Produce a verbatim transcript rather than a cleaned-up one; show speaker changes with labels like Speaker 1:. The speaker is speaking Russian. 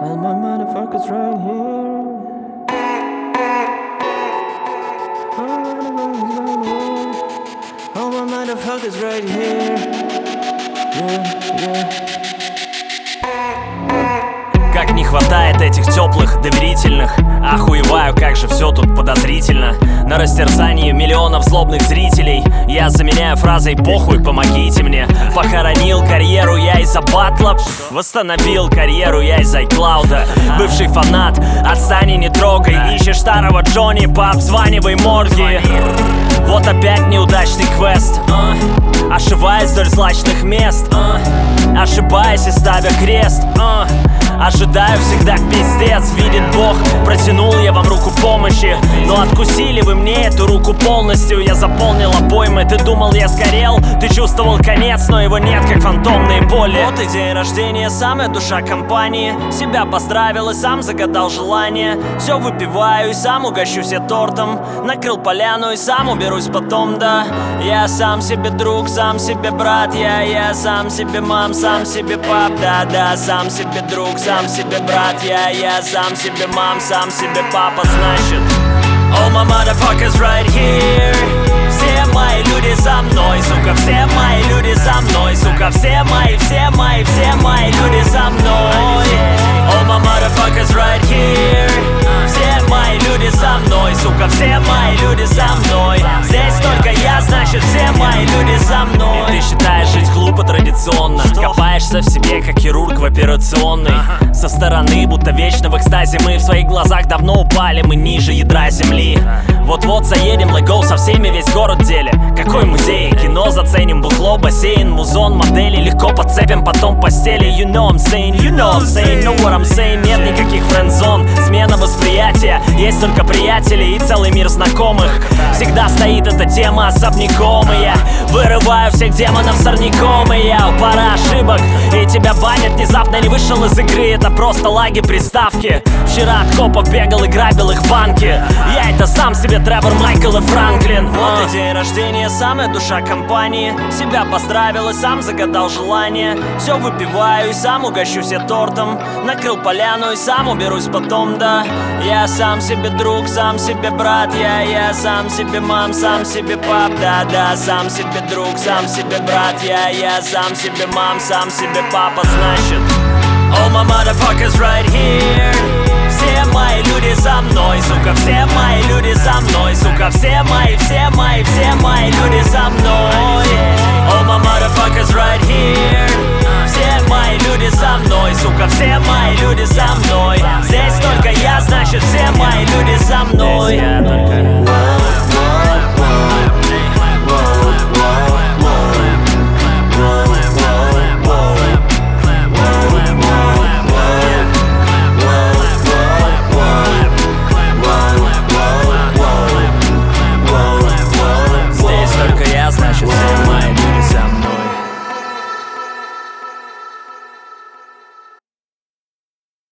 Speaker 1: All my motherfuckers right here. All my motherfuckers right here. Yeah, yeah.
Speaker 2: Как не хватает этих теплых, доверительных. Охуеваю, как же все тут подозрительно. На растерзании миллионов злобных зрителей я заменяю фразой «похуй, помогите мне». Похоронил карьеру я из-за батла, восстановил карьеру я из айклауда. Бывший фанат, отстань и не трогай. Ищешь старого Джонни, пообзванивай морги. Вот опять неудачный квест, uh. ошибаясь вдоль злачных мест, uh. ошибаясь и ставя крест, uh. ожидаю всегда пиздец. Видит Бог, протянул я вам руку помощи, но откусили вы мне эту руку полностью. Я заполнил обоймы, ты думал я сгорел. Ты чувствовал конец, но его нет, как фантомные боли. Вот и день рождения, самая душа компании. Себя поздравил и сам загадал желание. Все выпиваю и сам угощусь я тортом. Накрыл поляну и сам уберусь потом, да. Я сам себе друг, сам себе брат. Я, я сам себе мам, сам себе пап. Да, да, сам себе друг, сам себе брат. Я, я сам себе мам, сам себе папа. Значит, all my motherfuckers right here. Все мои люди со мной, сука, все мои люди со мной, сука, все мои, все мои, все мои люди со мной. All my motherfuckers right here. Все мои люди со мной, сука, все мои люди со мной. Здесь только я, значит все мои люди со мной. И ты считаешь жить глупо традиционно, копаешься в себе, как хирург в операционной. Со стороны, будто вечно в экстазе мы. В своих глазах давно упали, мы ниже ядра земли. Вот-вот заедем, let go, со всеми весь город в деле. Какой музей? Кино заценим, бухло, бассейн, музон, модели. Легко подцепим, потом постели. You know I'm saying, you know I'm saying, know what I'm saying. Нет никаких френдзон, смена восприятия. Есть только приятели и целый мир знакомых. Всегда стоит эта тема особняком. И я вырываю всех демонов сорняком. И я пара ошибок, и тебя банят. Внезапно не вышел из игры, это просто лаги приставки. Вчера от копов бегал и грабил их банки. Я это сам себе Тревор, Майкл и Франклин. Вот и день рождения, самая душа компании. Себя поздравил и сам загадал желание. Все выпиваю и сам угощусь я тортом. Накрыл поляну и сам уберусь потом, да. Я сам себе друг, сам себе брат. Я, я сам себе мам, сам себе пап. Да, да, сам себе друг, сам себе брат. Я, я сам себе мам, сам себе папа. Значит, all my motherfuckers right here. Все мои люди со мной, сука, все мои люди со мной, сука, все мои, все мои, все мои люди со мной.